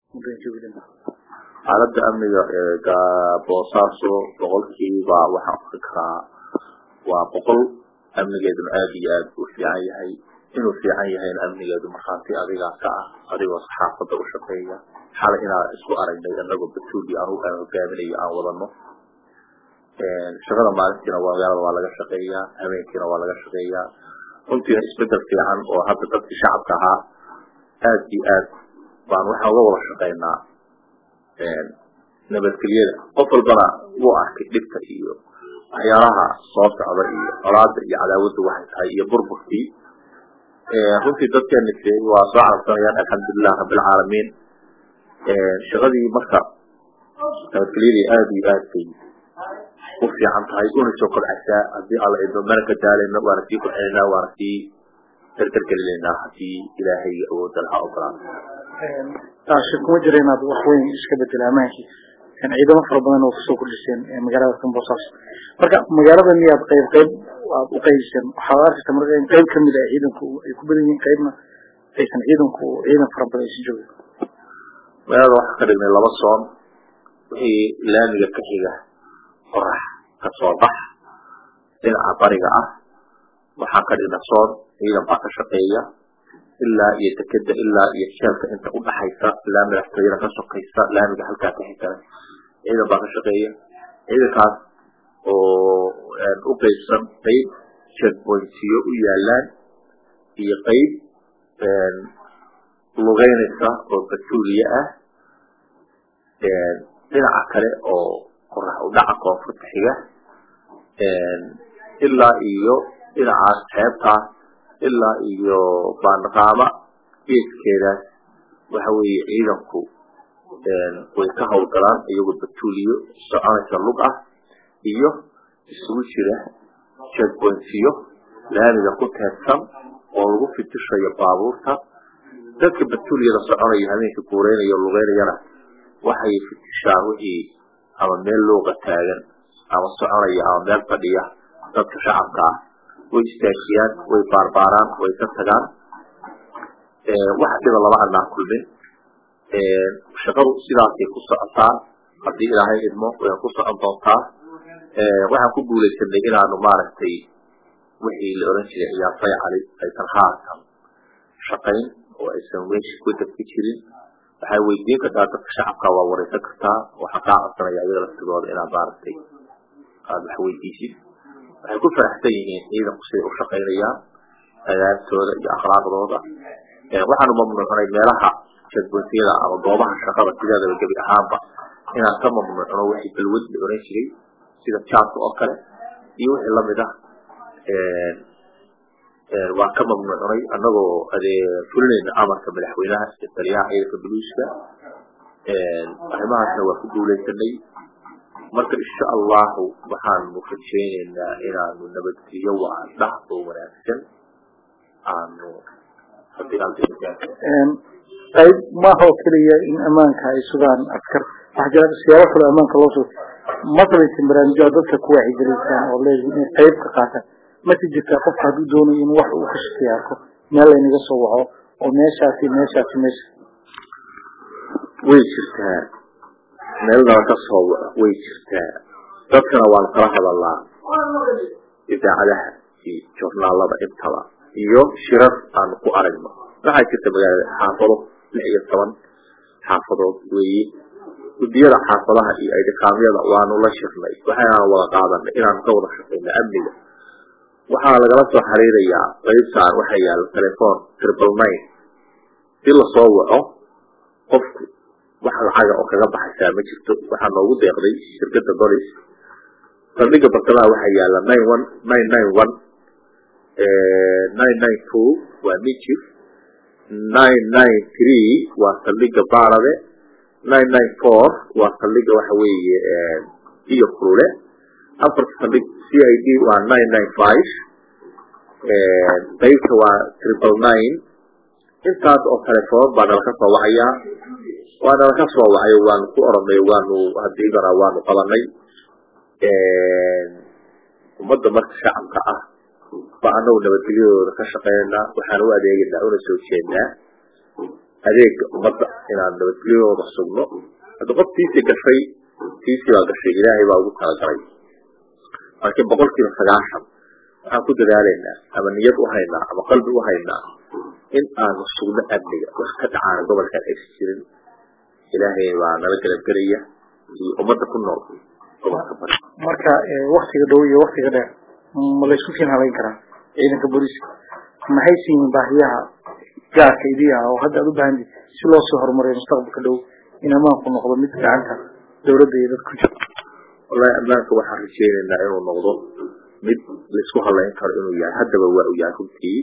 muddo joogin xaaladda amniga boosaaso boqolkiiba waxaan ku fikiraa waa boqol amnigeeduna aad iyo aad u fiican yahay inuu fiican yahayna amnigeedu markhaati adigaa ka ah adigoo saxaafadda u shaqeeya xalay inaan isku aragnay anagoo batuuli anugu aan hogaaminayo aan wadano shaqada maalintiina magaalada waa laga shaqeeyaa habeenkiina waa laga shaqeeyaa runtiina isbedel fiican oo hadda dadkii shacabka ahaa aad iyo aad baan waxaan uga wada shaqeynaa nabadgelyada qof walbana wuu arkay dhibka iyo waxyaalaha soo socda iyo colaada iyo cadaawada waxay tahay iyo burburkii runtii dadkeena waa soo carabsanayaan alxamdulilah rabbilcaalamiin shaqadii marka nabadgelyadii aad iyo aad bay u fiican tahay una soo kobcaysaa haddii alla idmo mana ka daalayno waana sii kobcinaynaa waana sii dardargelinaynaa haddii ilaahay awoodda laha ogolaa shirkuma jira inaad wax weyn iska bedela amaankii ciidamo fara badan oo kusoo kordhiseen magaalada Boosaaso marka magaalada miyaad qayb aad u qaybiseen waxaad arkaysaa marka in qayb kamid ah ciidanku ay ku badan yihiin qaybna aysan ciidan fara badan aysan joogin magaalada waxaa ka dhignay laba soon wixii laamiga ka xiga qorax ka soo bax dhinaca bariga ah waxaa ka dhigna soon ciidan baa ka shaqeeya ilaa iyo dekeda ilaa iyo jeelka inta u dhaxaysa ilaa madaxtooyada ka sokaysa laamiga halkaa ka xigana ciidan baa ka shaqeeya ciidankaas oo u qaybsan qayb checkpointiyo u yaalaan iyo qayb lugeynaysa oo batuuliye ah dhinaca kale oo qorax u dhaca koonfurta xiga ilaa iyo dhinacaas xeebtaas ilaa iyo baanqaama geeskeedaas waxa weeye ciidanku way ka hawlgalaan iyagoo batuuliyo soconaysa lug ah iyo isugu jira checkpointiyo laamiga ku teedsan oo lagu fitishayo baabuurta dadka batuuliyada soconaya habeenkii guureynaya lugeynayana waxay fitishaan wixii ama meel looga taagan ama soconaya ama meel fadhiya dadka shacabka ah way istaajiyaan way baarbaaraan way ka tagaan wax dhiba lama adnaan kulmin shaqadu sidaasay ku socotaa haddii ilaahay idmo way ku socon doontaa waxaan ku guulaysanay inaanu maaragtay wixii la oran jiray ciyaartay cali aysan haatan shaqayn oo aysan meesha ku dabki jirin waxay weydiin kartaa dadka shacabka waa wareysan kartaa waxaa kaa codsanaya iyaga laftigooda inaad maaragtay aada wax weydiisid waxay ku faraxsan yihiin ciidanku siday u shaqaynayaan adaabtooda iyo akhlaaqdooda waxaanu mamnuucnay meelaha checkpointiyada ama goobaha shaqada sideedaba gebi ahaanba inaan ka mamnuucno wixii balwad la oran jiray sida jaadka oo kale iyo wixii lamid ah waan ka mamnuucnay annagoo fulinayna amarka madaxweynaha iyo taliyaha ciidanka buluuska arrimahaasna waa ku guulaysanay marka insha allahu waxaanu rajaynaynaa inaanu nabadgelyo waadha oo wanaagsan aanu qayb maaha oo keliya in ammaanka ay sugaan askar waxaa jira siyaabo kale ammaanka loo sugo masalaysan barnaamijyo dadka ku wacyigelisaan oo leeyihiin inay qayb ka qaataan ma si jirtaa qofka hadduu doonayo in wax uu ka shakiya arko meel laynaga soo waco oo meeshaasi meesha way jirtaa meel nala ka soo waco way jirtaa dadkana waan kala hadalnaa idaacadaha iyo joornaalada intaba iyo shirar aan ku aragno waxaa jirta magaalada xaafado 16 xaafadood weeye gudiyada xaafadaha iyo idhaqaamyada waanu la shirnay waxaana wada qaadanay inaan ka wada shaqeyno amniga waxaa lagala soo xiriirayaa qaybtaan waxa yaala telefoon 999 si la soo waco qofku wax lacaga oo kaga baxaysaa ma jirto waxaa noogu deeqday shirkadda bolis saldhigga bartamaha waxaa yaala 991 992 waa mijif 993 waa saldhigga baarade 994 waa saldhigga waxa weeye iyo kurule afarta saldhig CID waa 995 qaybta waa 999 intaas oo telefoon baa nalaka soo wacayaa waa nalaka soo wacayo waanu ku oranay waanu hadiigana waanu qabanay ummadda marka shacabka ah baa anagu nabadgelyadooda ka shaqeynaa waxaan u adeegaynaa una soo jeednaa adeeg ummadda inaan nabadgelyadooda sugno hadda qof tiisii gashay tiisii baa gashay ilaahay baa ugu talagalay laakiin 90% waxaan ku dadaalaynaa ama niyad u haynaa ama qalbi u haynaa in aanu sugno amniga wax ka dhacaan gobolkan ay jirin ilaahay baa nala galabgelaya iyo ummadda ku nool gobolka bari marka waqtiga dhow iyo waqtiga dheer ma la isku fiin halayn karaa ciidanka booliska maxay siin baahiyaha gaarka idiga oo hadda aad u baahan si loo soo horumariyo mustaqbalka dhow in amaanku noqdo mid gacanta dawladda iyo dadku jiro wallahi amaanka waxaan rajaynaynaa inuu noqdo mid la isku halayn karo inuu yahay haddaba waa uu yahay runtii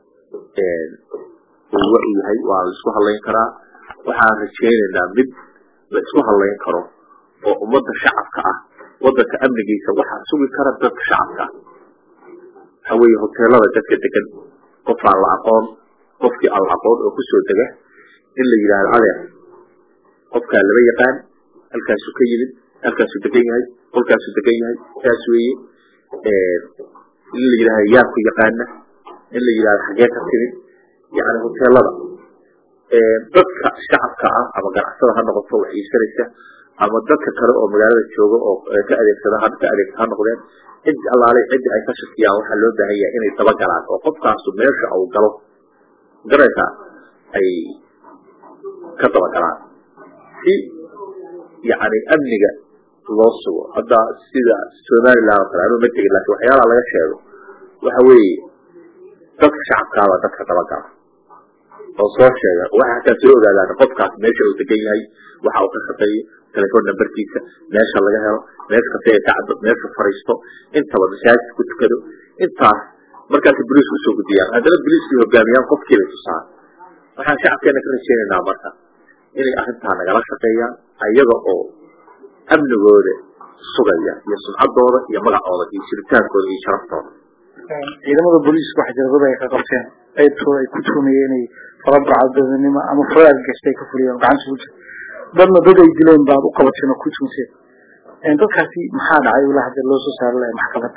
waa uu yahay waa la isku halayn karaa waxaan rajaynaynaa mid la isku halayn karo oo ummadda shacabka ah waddanka amnigiisa waxaa sugi kara dadka shacabka waxa weeye hoteelada dadka degan qof aan la aqoon qofkii aan la aqoon oo kusoo dega in la yidhaahdo adeer qofkaa lama yaqaan halkaasuu ka yimid halkaasuu degan yahay qolkaasuu degan yahay saas weeye in la yidhaahdo yaa ku yaqaana in la yidhaahdo xagee ka timid yani hoteelada dadka shacabka ah ama ganacsada ha noqoto wax iibsanaysa ama dadka kale oo magaalada jooga oo ka adeegsada ha noqdeen cid allaale cid ay ka shakiyaan waxaa loo baahan yahay inay daba galaan oo qofkaasu meesha uu galo garaysa ay ka daba galaan si yani amniga loo sugo hadda sida Somaliland oo kale ma tegin laakiin waxyaalaha laga sheego waxa weeye dadka shacabkaaba dadka daba gala oo soo sheega waxa ka soo ogaadaan qofkaas meesha uu degan yahay waxa uu ka shaqeeyo telefoon numberkiisa meesha laga helo meesha ka tacdo meesha fariisto intaba masaajid ku tukado intaas markaas booliisku soo gudbiyaan haddana booliisku hogaamiyaan qofkii la tusaan waxaan shacabkeena ka rajaynaynaa marka inay arrintaa nagala shaqeeyaan ayaga oo amnigooda sugaya iyo sumcaddooda iyo magacooda iyo jiritaankooda iyo sharaftooda ciidamada booliisku waxa jirada ay ka qabteen qaybtooda ay ku tuunayeen inay farabracadnimo ama faraad gastay ka fuliyeen gacanta ku jirta dadna dad ay dileen baad u qabateen oo ku tuunseen dadkaasi maxaa dhacay ilaa hadda loo soo saaro lahay maxkamadda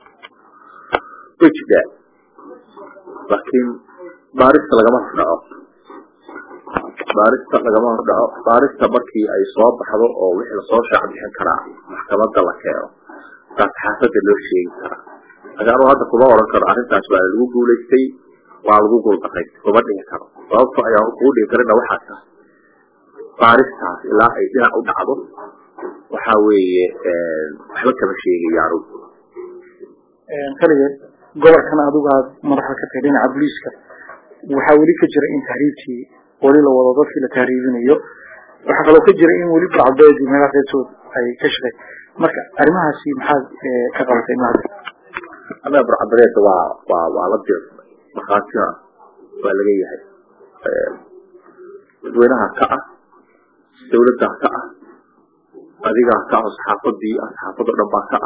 wajida laakiin baarista lagama hordhaco baarista markii ay soo baxdo oo wixii lasoo shaac bixin karaa maxkamadda la keeno taas xaafadda loo sheegi karaa agaanu hadda kuma oran karo arrintaas waa lagu guulaystay waa lagu guuldarraystay kuma dhihi karo sababto ayaan kugu dhihi karina waxaa tahay baaristaas ilaa ay dhinac u dhacdo waxa weeye waxba kama sheegayaan kaligeed gobolkan adigu aad madaxa ka tahay dhinaca booliiska waxaa weli ka jira in tahriibtii weli la wado dadkii la tahriibinayo waxaa kaloo ka jira in weli bacbeed meelaha qaybtood ay ka shaqey marka arrimahaasi maxaad ka qabatay maada أنا برعبريت وعلى مخاطر ولا جاي هاي وينها كأ دولتها كأ أديها كأ أصحاب دي أصحاب الربع كأ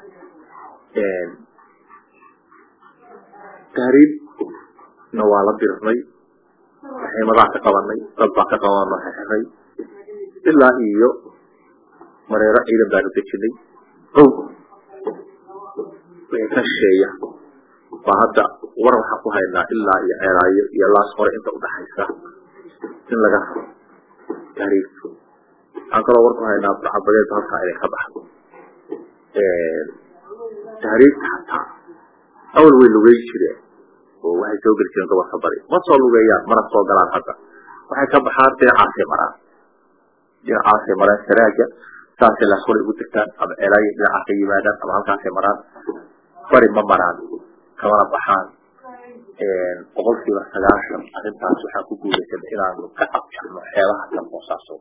تهريب نوال برمي هي مضاعف قواني ربع قواني هاي إلا إيو مريرة إلى دارو تشلي كشيء فهذا ورا حقه هنا إلا يعراي يلا صار أنت وضحيسه إن لقى تاريخ أقرأ ورا هنا بعبرية هذا اللي خبح تاريخ حتى أول وين شيء وواحد يوقف كذا طبعا خبري ما صاروا وياه مرة صار قلنا هذا واحد خبح هذا عاصي مرة يا عاصي مرة سراجة ساسي لا صار يقول تكتان أب عراي يا عاصي ماذا أب عاصي مرة فري ممران كمان بحان وقول في السلاشم أنت سبحان كوكولة الإيران كأب شحنو حيالها كموساسو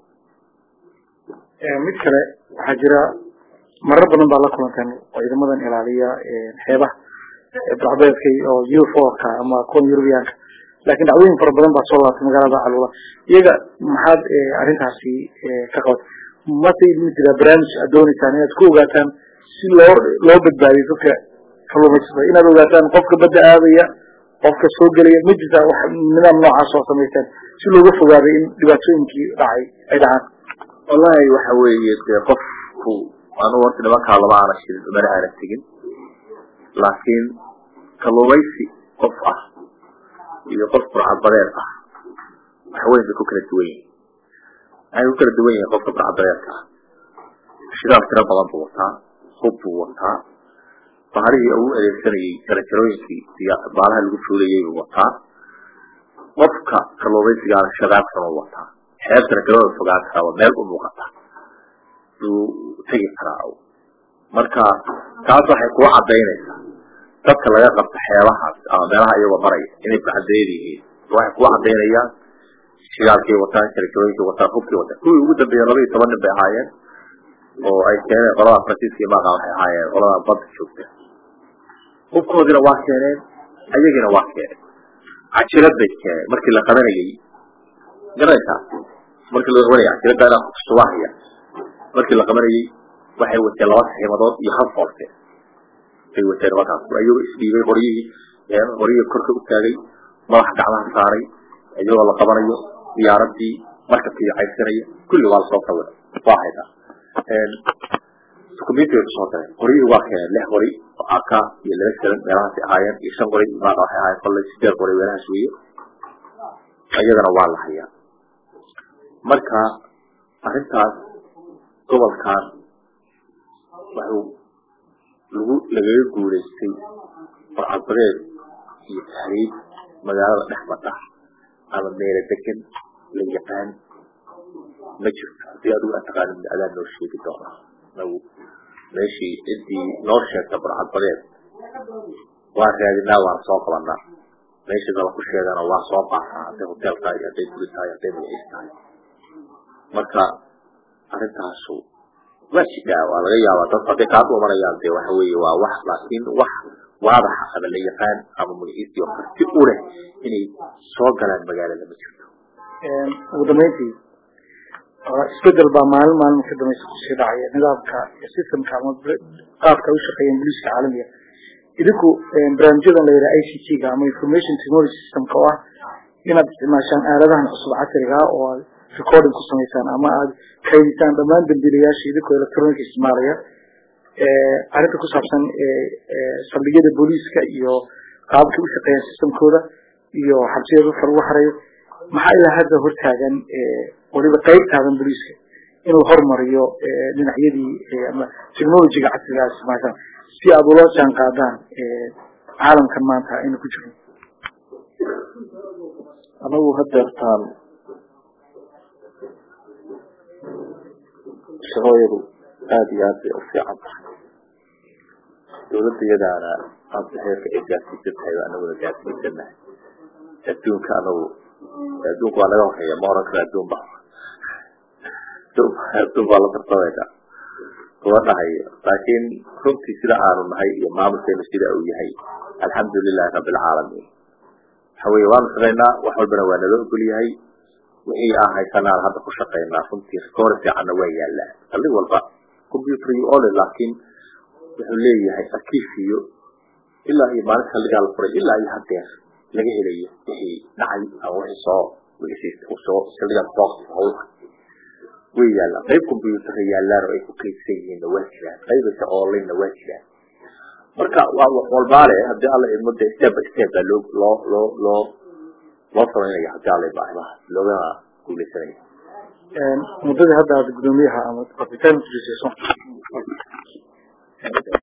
مثل حجرة مرة بدن بالكم كان وإذا مدن إيرانية حيبة بعضهم في يوفوك أما كون يوروبيان لكن دعوين فرق بدن بصولة في مجال هذا الوضع يجا محد أرنتها في كقول ما تيجي مثل برانش أدوني ثانية كوجا كان لو بدأي فك فلو مثلا إن لو كان قفك بدأ هذه قفك سوق لي مجزء من النوع عصا مثلا شو لو قفوا هذه دبتين كي راعي أيضا والله وحوي قفكو أنا وقت ما كان الله على شيء ما أنا أتجن لكن كلويسي قفة يقف عبارة حوالي ذكوك الدوين أي ذكوك الدوين قفت بعضياتها الشغال ترى بلان بوطها خب بوطها فهذه أول السنة كالكروين في بعضها الوصولية بوطها وفقا كالوضي سيجار الشغال سنة بوطها حياتنا كالوضي فقاعد سوا ميل أموغطها وتجي تراعو مركا تاسو حيكو عدينيسا dadka laga qabto xeelaha ama meelaha ay wadaray inay baxdeeyeen waxa ku cadeynaya shiraalkii wataan shirkooyinka wataan hubkii wataan kuwii ugu dambeeyay 12 bay ahaayeen oo ay keeneen qolada Francisco maaqa waxay ahaayeen qolada bad joogta hubkoodina waa keeneen ayagina waa keeneen ajirad bay keeneen markii la qabanayay garaysa markii la qabanayay ajirada suwaxiya markii la qabanayay waxay wateen laba saxiimadood iyo hal qoorte ay wateen markaas ayuu isdhiibay qoriyii korka u taagay madax gacmaha saaray ayuu la qabanayo diyaaradii markii ay xaysanay kulli waa soo tawaday waahida computer soo taray qoriyii waa keenay lix qori oo aka iyo laba salan meelaha ay ahaayeen iyo shan qori ma waxay ahaayeen qolay sidoo qori weeraha suuyo ayadana waa la hayaa marka arintaas gobolkan wuxuu laga guuleystay farcadreed iyo taariikh magaalada dhexmada ama meel degan la yaqaan ma jirto hadii aad u taqaan aad noo sheegi doona lagu meeshii intii noo sheegta farcadreed waa raadinaa waa soo qabanaa meeshii dala ku sheegana waa soo qaataa hadii hotelka iyo hadii guritaay hadii meeshay marka arintaasu واشياء ولا يا وتصدق كاتو ولا يا دي وحوي وواحد لكن واحد واضح هذا اللي يفهم أبو مجلس يوفر تقوله إني صقر المجال اللي بتشوفه. ودميتي استدل بمال مال مقدمة الشرعية نظام كسيستم كامل قاف كويس قيم بليس عالمية. إذكو برامجنا اللي رأي شيء كامل information technology system كوا هنا عشان أردنا نحصل عترها أو recording كسميسان أما كيسان دمان بالبلياش إذكو إلكترونيك استعمارية أردت كسبسان صلية البوليس كإيو قاب كويس قيم سيستم كودا إيو حبسية فروح رأي محل هذا هو التاجن ولي بقيت هذا البوليس إنه هرمريو لنحيدي تكنولوجيا عترها مثلا في أبو الله كان قادان عالم كمان تها إنه كجرو أنا وهدرتان شغير آديات أفعال دولة يدانا أنتهي في إجاسي جبهي وأنا ولا جاسي جنة أدون كانوا أدون قوانا وحيا مورك أدون بها أدون بها لترطوية قوانا هاي لكن كنت سيدة عالم هاي إمام سيدة سيدة أوي هاي الحمد لله رب العالمين حوي وانسغينا وحولبنا وانا ذو هاي وهي هاي سنة هذا كشقينا كنت سكورتي عن ويا لا اللي والله كمبيوتر يقول لكن بحليه هاي أكيفيه إلا هي ما نخلي على الفريق إلا هي حدث لقيه ليه هي نعي أو هي صار ويصير وصار خلي على الضغط هو ويا لا غير كمبيوتر يا لا رأي كيف سيين نواشلا غير سؤالين نواشلا مركا والبالي هدي الله المدة step لا صارين يا حتى على بعضها لولا كل سنة. مدة هذا الجدوميها أما كابتن تجلسون.